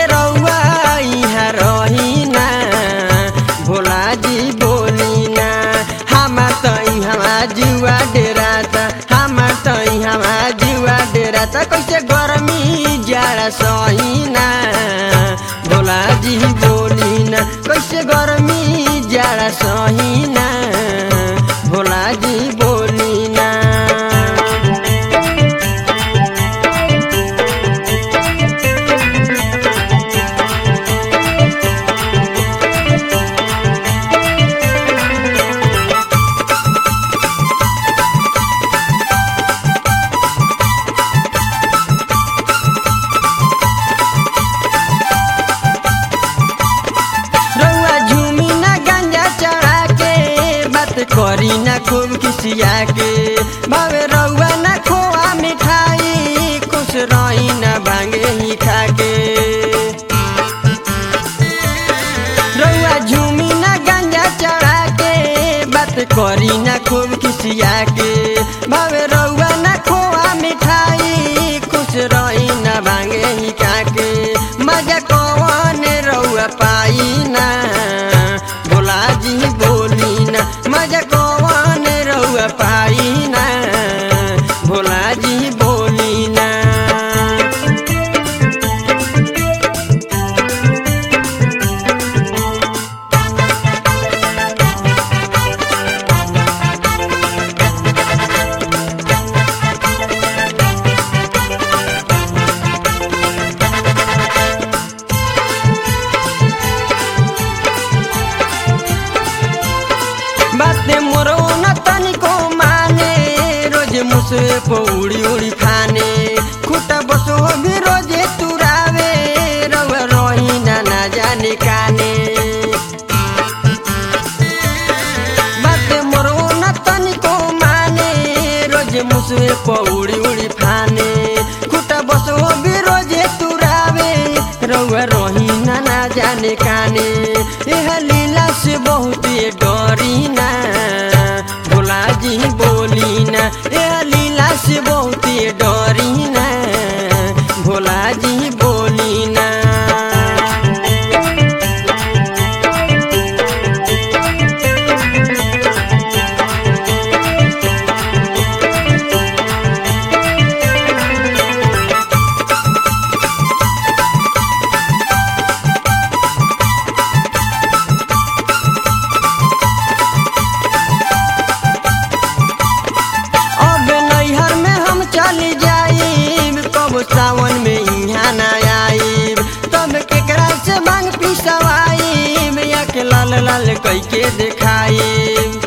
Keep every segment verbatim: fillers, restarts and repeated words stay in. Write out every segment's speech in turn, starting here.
रउआ यहाँ रहीना भोला जी बोलीना हमार त यहाँ जुआ डेराता हमार त यहाँ जुआ डेराता कैसे गर्मी जाड़ा सहीना भोला जी बोलीना कैसे गर्मी जाड़ा सहीना भोला जी बोलीना। करी ना खूब किसिया के भावे रउआ ना खोआ मिठाई खुश रही ना भांगे ही खाके रउआ झूमी ना गंजा चढ़ा के बात करी ना खूब किसिया के भावे रउआ ना खोआ मिठाई खुश रही ना भांगे ही खाके मजा कौन रउआ पाई ना भोला जी बोली ना मजा कौन रउआ पाई ना भोला जी बोली ना। बातें मोरो न तनिको माने रोज मुझसे पौड़ी उड़ी खाने खुटा बसो भी रोजे तुरावे रउआ रही ना ना जाने काने बातें मोरो न तनिको माने रोज मुझसे पौड़ी उड़ी खाने खुटा बसो भी रोजे तुरावे रउआ रही ना ना जाने काने यह लीला से बहुत डरी ना भोला जी बोली ना यह लीला से बहुत डरी ना भोला जी बोली ना। चली जाइब कब सावन में यहाँ न आइब तब केकरा से मांग पिसवाइब या के लाल लाल कई के दिखाइब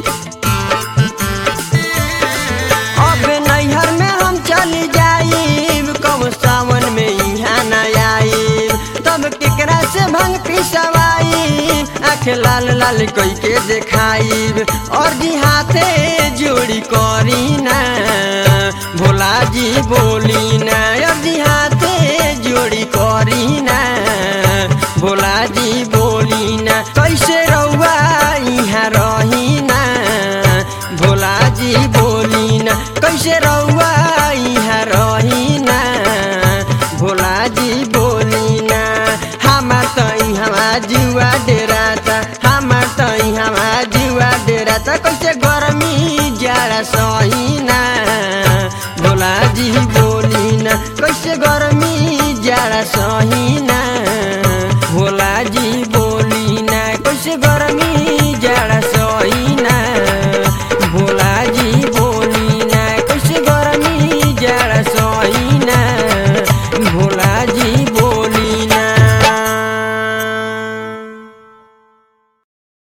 अब नैहर में हम चली जाइब कब सावन में यहाँ न आइब तब केकरा से भांग पिसवाइब आँख लाल लाल कई के दिखाइब और जी हाथे जोड़ी करी ना भोला जी बोली ना अभी हाथे जोड़ी करी ना भोला जी बोली ना कैसे रउआ यहाँ रही ना भोला जी बोली ना कैसे रउआ यहाँ रही ना भोला जी बोली ना हमार त यहाँ जुआ डेराता हमार त यहाँ जुआ डेराता कैसे गर्मी जाड़ा सही ना भोला जी बोली ना कैसे गर्मी जाड़ा सही